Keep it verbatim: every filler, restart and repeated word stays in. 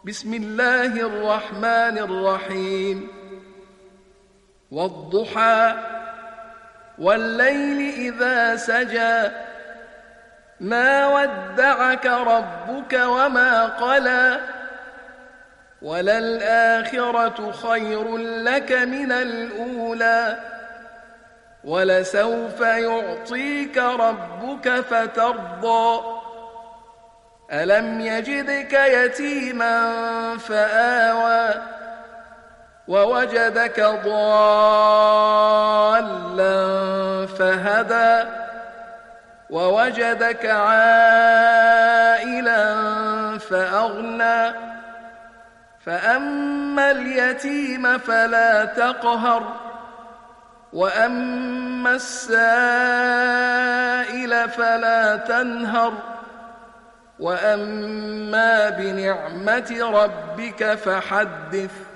بسم الله الرحمن الرحيم والضحى والليل إذا سجى ما ودعك ربك وما قلى وللآخرة خير لك من الأولى ولسوف يعطيك ربك فترضى ألم يجدك يتيما فآوى ووجدك ضالا فهدى ووجدك عائلا فأغنى فأما اليتيم فلا تقهر وأما السائل فلا تنهر وأما بنعمة ربك فحدث